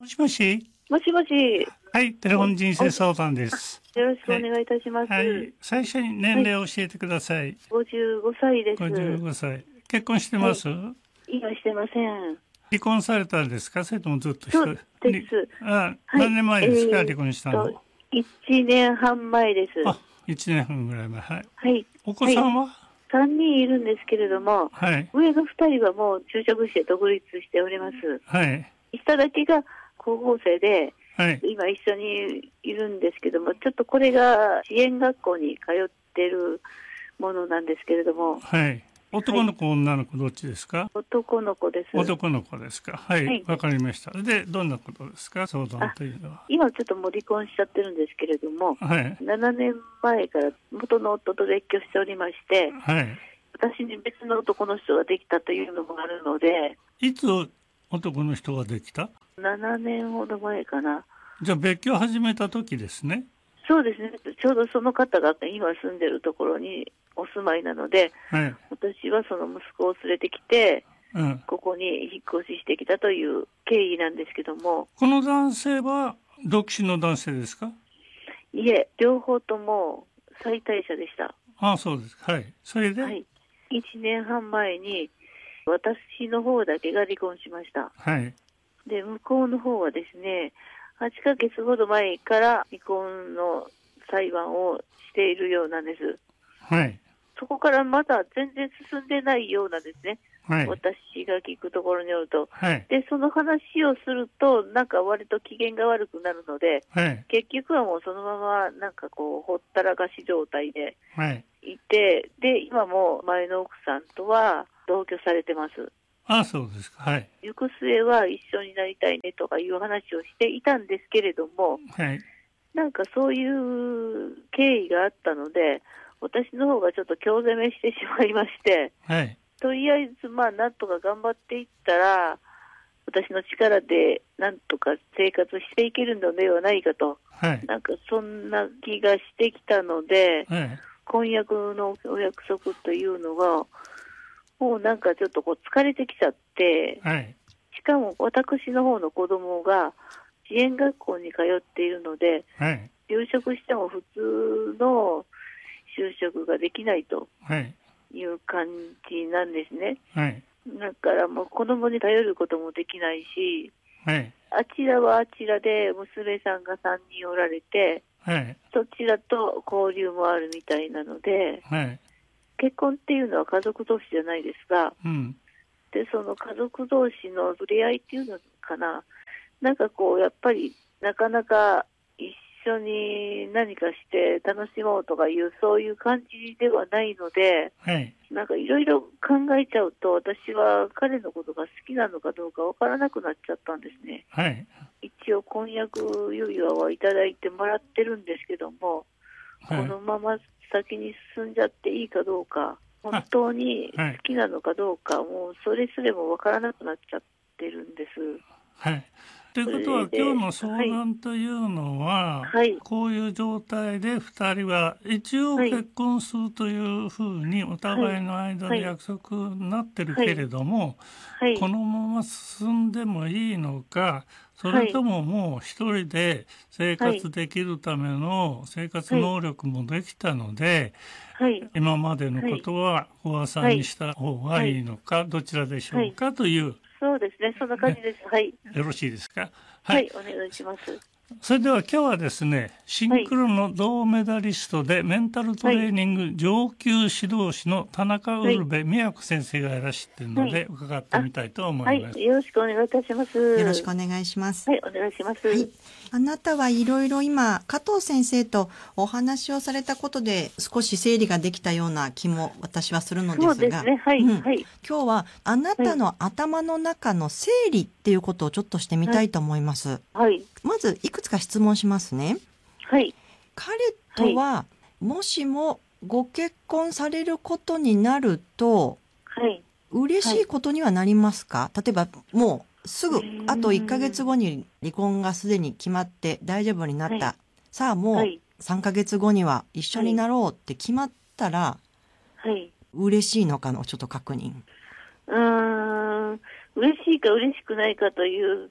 もしもし。 もしもし。 はい、テレフォン人生相談です。 よろしくお願いいたします。 はい、最初に年齢を教えてください。 55歳です。 55歳。結婚してます？ 今してません。 離婚されたんですか？それともずっとそうです。 何年前ですか？離婚したの。 1年半前です。 あ、1年半ぐらい前。はい。 はい。 お子さんは ？3人いるんですけれども、 はい、 上の2人はもう就職して独立しております。 はい。 下だけが高校生で、 はい、 今一緒にいるんですけども、ちょっとこれが支援学校に通ってるものなんですけれども。 はい。男の子、女の子どっちですか？ 男の子です。 男の子ですか？はい、わかりました。で、どんなことですか？相談というのは。 今ちょっともう離婚しちゃってるんですけれども、 はい、 7年前から元の夫と別居しておりまして、 はい。 私に別の男の人ができたというのもあるので。 いつ男の人ができた ？7年ほど前かな。 じゃあ別居を始めた時ですね。 そうですね。ちょうどその方が今住んでるところにお住まいなので、 はい、 私はその息子を連れてきて、ここに引っ越ししてきたという経緯なんですけども。 この男性は独身の男性ですか？ いえ、両方とも妻帯者でした。 ああ、そうです。はい。それで、 はい、1年半前に私の方だけが離婚しました。 はい。 で、向こうの方はですね、8ヶ月ほど前から離婚の裁判をしているようなんです。 はい。 そこからまだ全然進んでないようなんですね。 はい。 私が聞くところによると。 はい。 で、その話をすると、なんか割と機嫌が悪くなるので、 はい。 結局はもうそのままなんかこう、ほったらかし状態ではい。 いて、で、今も前の奥さんとは同居されてます。 ああ、そうですか。はい。 行く末は一緒になりたいねとかいう話をしていたんですけれども、 はい。 なんかそういう経緯があったので、私の方がちょっと興攻めしてしまいまして、 はい。 とりあえずなんとか頑張っていったら、私の力でなんとか生活していけるのではないかと、 はい。 なんかそんな気がしてきたので、 はい。 婚約のお約束というのが、もうなんかちょっとこう疲れてきちゃって、 はい。 しかも私の方の子供が支援学校に通っているので、 はい。 就職しても普通の就職ができないという感じなんですね。 はい。 だからもう子供に頼ることもできないし、 はい。 あちらはあちらで娘さんが3人おられて、 はい。 そちらと交流もあるみたいなので、 はい。 結婚っていうのは家族同士じゃないですか。 うん。 で、その家族同士の触れ合いっていうのかな。なんかこう、やっぱりなかなか一緒に何かして楽しもうとかいう、そういう感じではないので、 はい。 なんかいろいろ考えちゃうと、私は彼のことが好きなのかどうかわからなくなっちゃったんですね。 はい。 一応婚約指輪はいただいてもらってるんですけども、 はい。 このまま先に進んじゃっていいかどうか、本当に好きなのかどうか、もうそれすれもわからなくなっちゃってるんです。 はい。ということは今日の相談というのは、 はい、 こういう状態で2人は一応結婚するというふうにお互いの間で約束になってるけれども、このまま進んでもいいのか、それとももう一人で生活できるための生活能力もできたので、今までのことはおばさんにした方がいいのか、どちらでしょうかという。 そうですね、そんな感じです。はい。 よろしいですか？ はい、お願いします。 それでは今日はですね、シンクロの銅メダリストでメンタルトレーニング上級指導士の田中ウルベ美和子先生がいらっしゃっているので、伺ってみたいと思います。 よろしくお願いいたします。 よろしくお願いします。 はい、お願いします。はい、 あなたはいろいろ今、加藤先生とお話をされたことで少し整理ができたような気も私はするのですが、 そうですね、はい、はい。 今日はあなたの頭の中の整理っていうことをちょっとしてみたいと思います。 はい。 まずいくつか質問しますね。 はい。 彼とは、もしもご結婚されることになると、嬉しいことにはなりますか？例えばもうすぐあと1ヶ月後に離婚がすでに決まって大丈夫になった。さあもう3ヶ月後には一緒になろうって決まったら、嬉しいのかのちょっと確認。 嬉しいか嬉しくないかという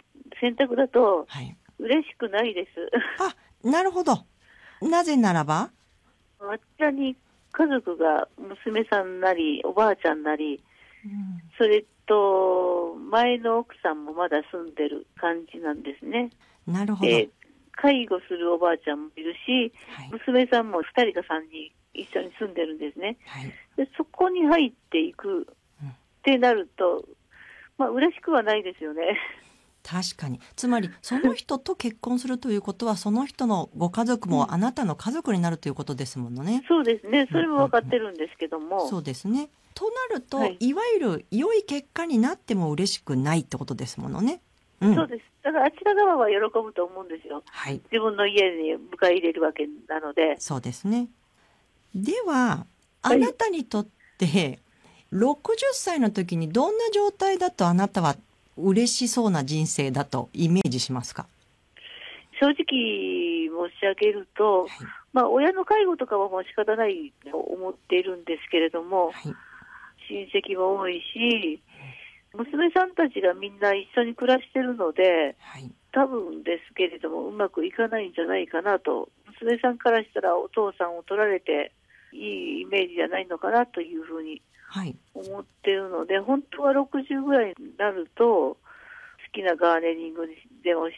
選択だと、 はい、 嬉しくないです。 あ、なるほど。なぜならば、 あちらに家族が娘さんなりおばあちゃんなり、それと前の奥さんもまだ住んでる感じなんですね。 なるほど。 介護するおばあちゃんもいるし、 はい、 娘さんも2人か3人一緒に住んでるんですね。 はい、 でそこに入っていくってなると、嬉しくはないですよね。 確かに。つまりその人と結婚するということは、その人のご家族もあなたの家族になるということですものね。 そうですね。それも分かってるんですけども。 そうですね。となると、いわゆる良い結果になっても嬉しくないってことですものね。 そうです。だからあちら側は喜ぶと思うんですよ。 はい、 自分の家に迎え入れるわけなので。 そうですね。では、あなたにとって60歳の時にどんな状態だとあなたは嬉しそうな人生だとイメージしますか？ 正直申し上げると、親の介護とかはもう仕方ないと思っているんですけれども、はい、親戚も多いし、娘さんたちがみんな一緒に暮らしてるので、はい、多分ですけれどもうまくいかないんじゃないかなと、娘さんからしたらお父さんを取られていいイメージじゃないのかなというふうに思っているので、本当は60ぐらいになると好きなガーデニングでもして、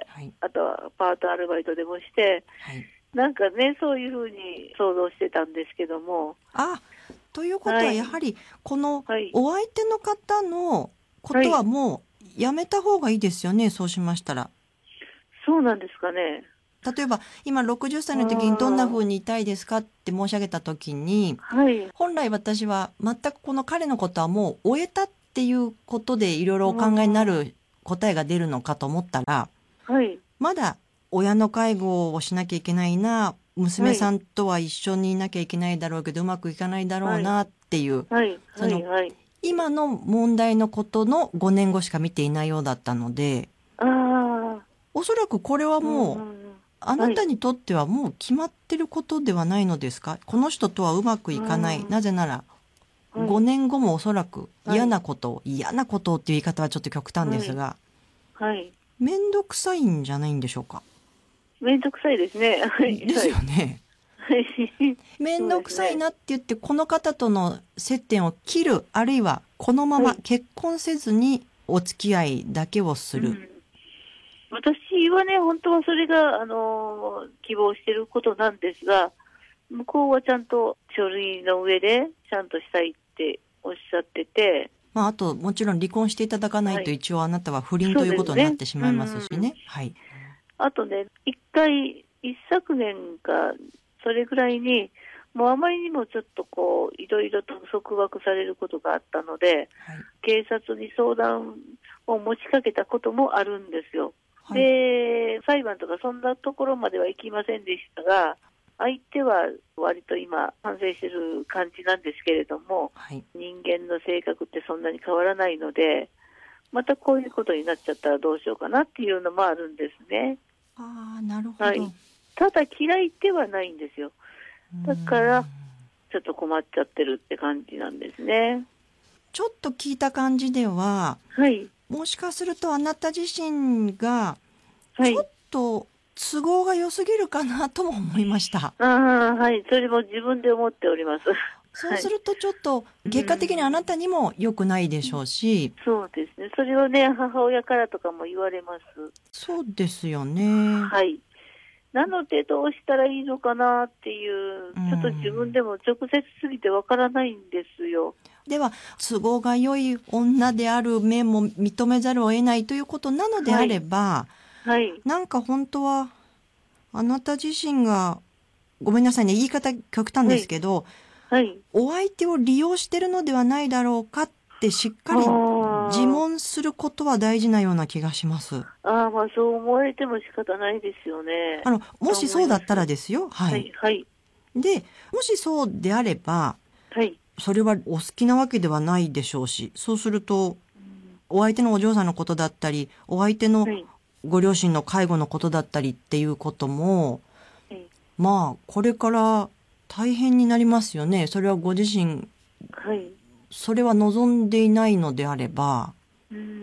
はい、あとはパートアルバイトでもして、はい、なんかね、そういうふうに想像してたんですけども。 ということはやはりこのお相手の方のことはもうやめた方がいいですよね、そうしましたら。 そうなんですかね。 例えば今60歳の時にどんな風にいたいですかって申し上げた時に、はい、本来私は全くこの彼のことはもう終えたっていうことでいろいろお考えになる答えが出るのかと思ったら、はい、まだ親の介護をしなきゃいけないな、娘さんとは一緒にいなきゃいけないだろうけど、うまくいかないだろうなっていう、その今の問題のことの5年後しか見ていないようだったので、おそらくこれはもう、あなたにとってはもう決まってることではないのですか？この人とはうまくいかない。なぜなら、5年後もおそらく嫌なことをっていう言い方はちょっと極端ですが、めんどくさいんじゃないんでしょうか？ めんどくさいですね。 ですよね。めんどくさいなって言って、この方との接点を切る、あるいはこのまま結婚せずにお付き合いだけをする。 私はね、本当はそれが、希望していることなんですが、向こうはちゃんと書類の上でちゃんとしたいっておっしゃってて、 あともちろん離婚していただかないと、一応あなたは不倫ということになってしまいますしね。はい。 あとね、一昨年かそれぐらいに、もうあまりにもちょっといろいろと束縛されることがあったので、警察に相談を持ちかけたこともあるんですよ。で、裁判とかそんなところまでは行きませんでしたが、相手は割と今反省してる感じなんですけれども、人間の性格ってそんなに変わらないので、またこういうことになっちゃったらどうしようかなっていうのもあるんですね。 なるほど。 ただ嫌いではないんですよ。だからちょっと困っちゃってるって感じなんですね。 ちょっと聞いた感じでは、もしかするとあなた自身がちょっと都合が良すぎるかなとも思いました。 それも自分で思っております。 そうするとちょっと結果的にあなたにも良くないでしょうし、 そうですね。それをね、母親からとかも言われます。 そうですよね。 なのでどうしたらいいのかなっていう、ちょっと自分でも直接すぎてわからないんですよ。 では都合が良い女である面も認めざるを得ないということなのであれば、なんか本当はあなた自身が、ごめんなさいね、言い方極端ですけど、お相手を利用してるのではないだろうかってしっかり自問することは大事なような気がします。 そう思われても仕方ないですよね。 もしそうだったらですよ。で、もしそうであれば、それはお好きなわけではないでしょうし、そうすると、お相手のお嬢さんのことだったり、お相手のご両親の介護のことだったりっていうことも、これから大変になりますよね。それはご自身、それは望んでいないのであれば、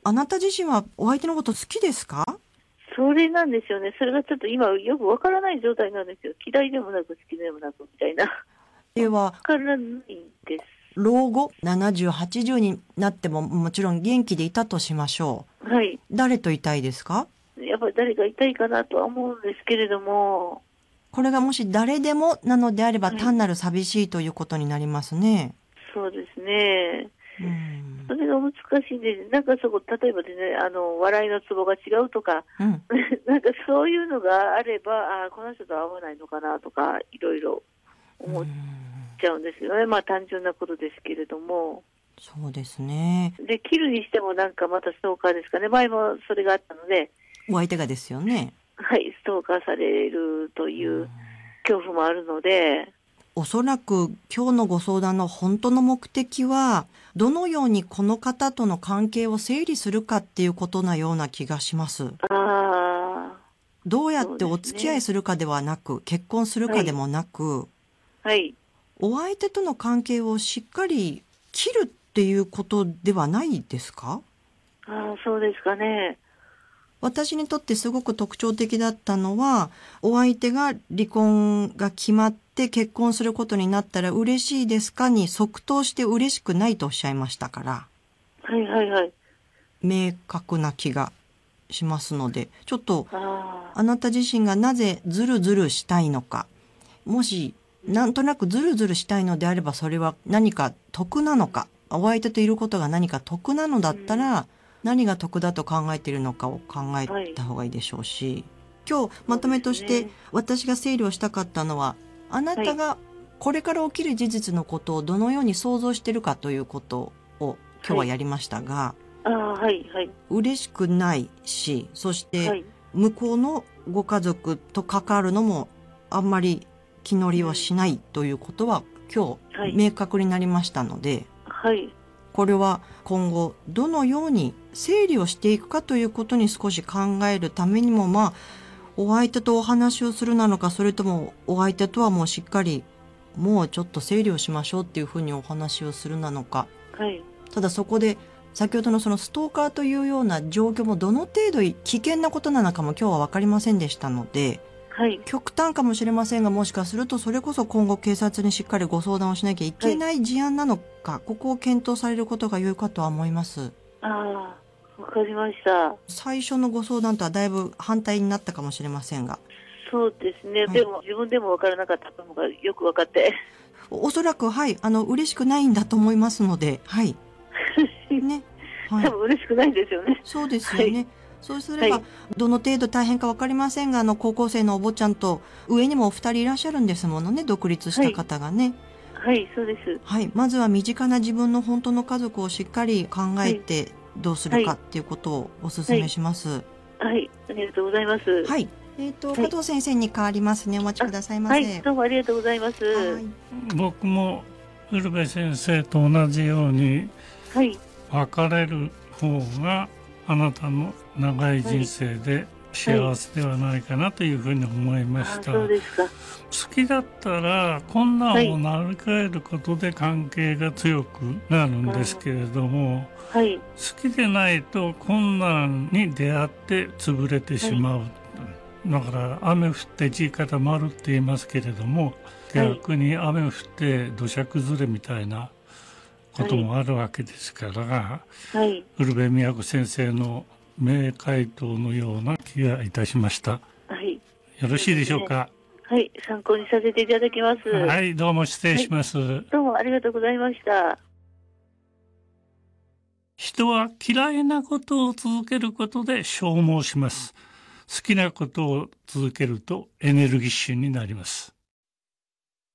あなた自身はお相手のこと好きですか？ それなんですよね。それがちょっと今よくわからない状態なんですよ。嫌いでもなく好きでもなくみたいな。 では、 わからないんです。 老後70、80になってももちろん元気でいたとしましょう。はい。 誰といたいですか？ やっぱり誰かいたいかなとは思うんですけれども。 これがもし誰でもなのであれば、単なる寂しいということになりますね。 そうですね。それが難しいんで、なんかそこ、例えばでね、笑いのツボが違うとか、なんかそういうのがあれば、この人と合わないのかなとか、いろいろ思っちゃうんですよね。まあ単純なことですけれども。 そうですね。 で、切るにしてもなんかまたストーカーですかね。前もそれがあったので。 お相手がですよね。 はい、ストーカーされるという恐怖もあるので。 おそらく今日のご相談の本当の目的は、どのようにこの方との関係を整理するかっていうことなような気がします。どうやってお付き合いするかではなく、結婚するかでもなく、 はい。 お相手との関係をしっかり切るっていうことではないですか？ そうですかね。 私にとってすごく特徴的だったのは、お相手が離婚が決まって結婚することになったら嬉しいですかに即答して嬉しくないとおっしゃいましたから。 はいはいはい。 明確な気がしますので、ちょっとあなた自身がなぜズルズルしたいのか、もしなんとなくズルズルしたいのであればそれは何か得なのか、お相手といることが何か得なのだったら、何が得だと考えているのかを考えた方がいいでしょうし、今日まとめとして私が整理をしたかったのは、あなたがこれから起きる事実のことをどのように想像しているかということを今日はやりましたが、嬉しくないし、そして向こうのご家族と関わるのもあんまり気乗りはしないということは今日明確になりましたので、これは今後どのように整理をしていくかということに少し考えるためにも、お相手とお話をするなのか、それともお相手とはもうしっかりもうちょっと整理をしましょうっていうふうにお話をするなのか、ただそこで先ほどのそのストーカーというような状況もどの程度危険なことなのかも今日は分かりませんでしたので、極端かもしれませんが、もしかするとそれこそ今後警察にしっかりご相談をしなきゃいけない事案なのか、ここを検討されることが良いかとは思います。 わかりました。 最初のご相談とはだいぶ反対になったかもしれませんが。 そうですね。でも自分でもわからなかったのがよく分かって。 おそらく嬉しくないんだと思いますので、ね。 多分嬉しくないんですよね。 そうですよね。そうすれば、どの程度大変か分かりませんが、高校生のお坊ちゃんと上にもお二人いらっしゃるんですものね、独立した方がね。 そうです。 まずは身近な自分の本当の家族をしっかり考えてどうするかっていうことをお勧めします。 ありがとうございます。 加藤先生に代わりますね。お待ちくださいませ。 どうもありがとうございます。 僕もウルベ先生と同じように、別れる方があなたの長い人生で幸せではないかなというふうに思いました。好きだったら困難を乗り越えることで関係が強くなるんですけれども、好きでないと困難に出会って潰れてしまう。だから雨降って地固まるって言いますけれども、逆に雨降って土砂崩れみたいなこともあるわけですから、ウルベ宮子先生の明回答のような気がいたしました。よろしいでしょうか。 参考にさせていただきます。 どうも失礼します。 どうもありがとうございました。 人は嫌いなことを続けることで消耗します。好きなことを続けるとエネルギッシュになります。